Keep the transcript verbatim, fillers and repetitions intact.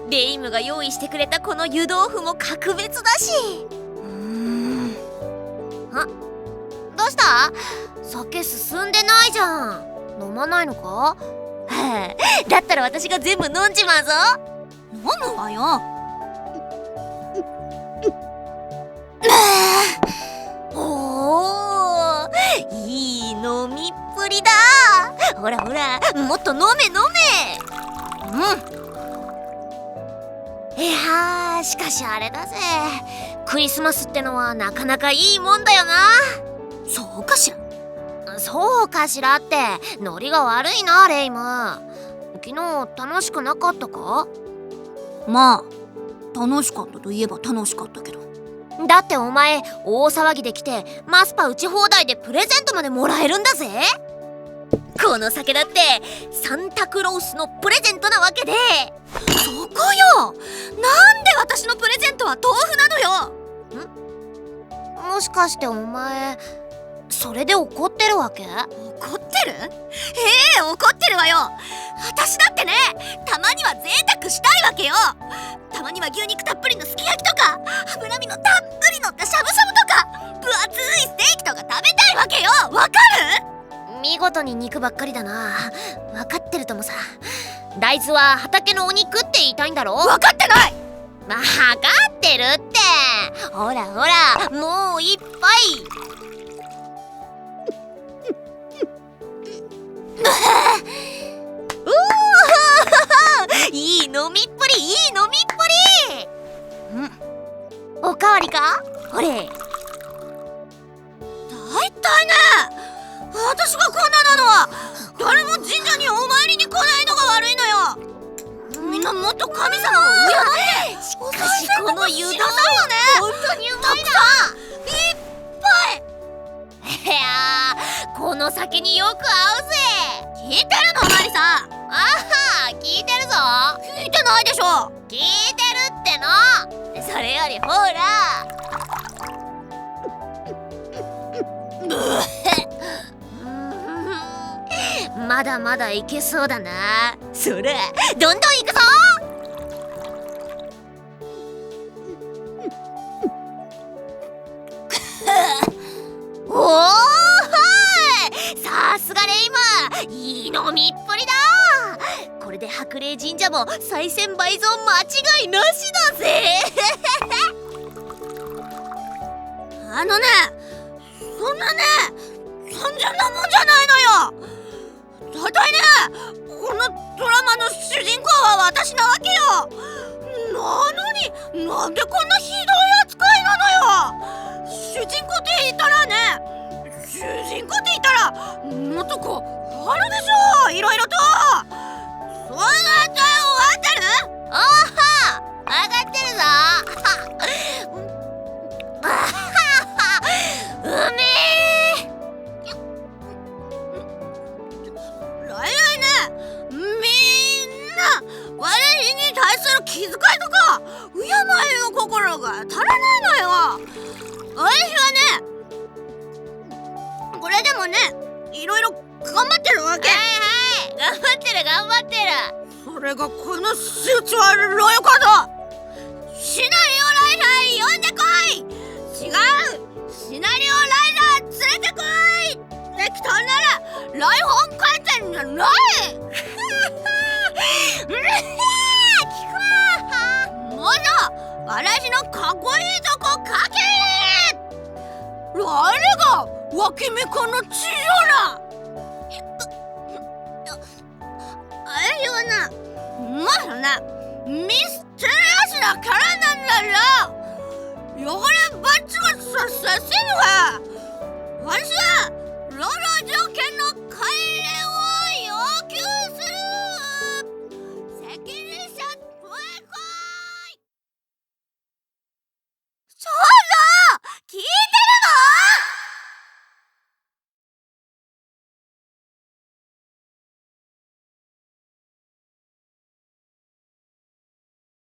レイムが用意してくれたこの湯豆腐も格別だし。うーん。あ、どうした？酒進んでないじゃん。飲まないのか？はあ、だったら私が全部飲んじまうぞ。 飲むわよ。 おー、いい飲みっぷりだ。ほらほら、もっと飲め飲め。 うん。 いやー、しかしあれだぜ、クリスマスってのはなかなかいいもんだよな。 そうかしら。 そうかしらってノリが悪いな、レイム。昨日楽しくなかったか？ まあ楽しかったといえば楽しかったけど。 だってお前大騒ぎで来てマスパ打ち放題でプレゼントまでもらえるんだぜ。この酒だってサンタクロースのプレゼントなわけで。 そこよ。なんで私のプレゼントは豆腐なのよ。 ん？もしかしてお前それで怒ってるわけ？ 怒ってる？ええ、怒ってるわよ。私だってね、たまには贅沢したいわけよ。たまには牛肉たっぷりのすき焼きとか、脂身のたっぷりのったしゃぶしゃぶとか、分厚いステーキとか食べたいわけよ。わかる？ 見事に肉ばっかりだな。分かってるともさ。大豆は畑のお肉って言いたいんだろ？ 分かってない。 分かってるって。ほらほら、もう一杯。いい飲みっぷり、いい飲みっぷり。ん？おかわりか？ほれ。 だいたいね、私がこんななのは誰も神社にお参りに来ないのが悪いのよ。みんなもっと神様を敬って。 しかしこの湯豆腐本当にうまいな。 いっぱい。 いやー、この酒によく合うぜ。 聞いてるの、マリさん。 あは、聞いてるぞ。 聞いてないでしょ。 聞いてるっての。それよりほら。まだまだいけそうだな。そら、どんどんいくぞ。おー、さすがレイム、いい飲みっぷりだ。これで白麗神社も賽銭倍増間違いなしだぜ。 あのね、そんなね単純なもんじゃないのよ。だいたいね、このドラマの主人公は私なわけよ。なのになんでこんなひどい扱いなのよ。主人公って言ったらね、主人公って言ったらもっとこうあるでしょ、いろいろと。それがじゃあ終わってる？ おーは、分かってるぞ。うめえ。 ライライね、みんな私に対する気遣いとか敬いの心が足らないのよ。私はね、これでもね、いろいろ頑張ってるわけ。 はいはい、頑張ってる頑張ってる。 それがこのスーツはロヨカド。シナリオライダー呼んでこい。違う、シナリオライダー連れてこい。できたなら来本書いてんじゃない。もっと私のかっこいいとこ書け。誰が脇目この地上な。あれよな、もしなミステリアスなキャラなんだら汚れバッチがさせるわ。私は労働条件の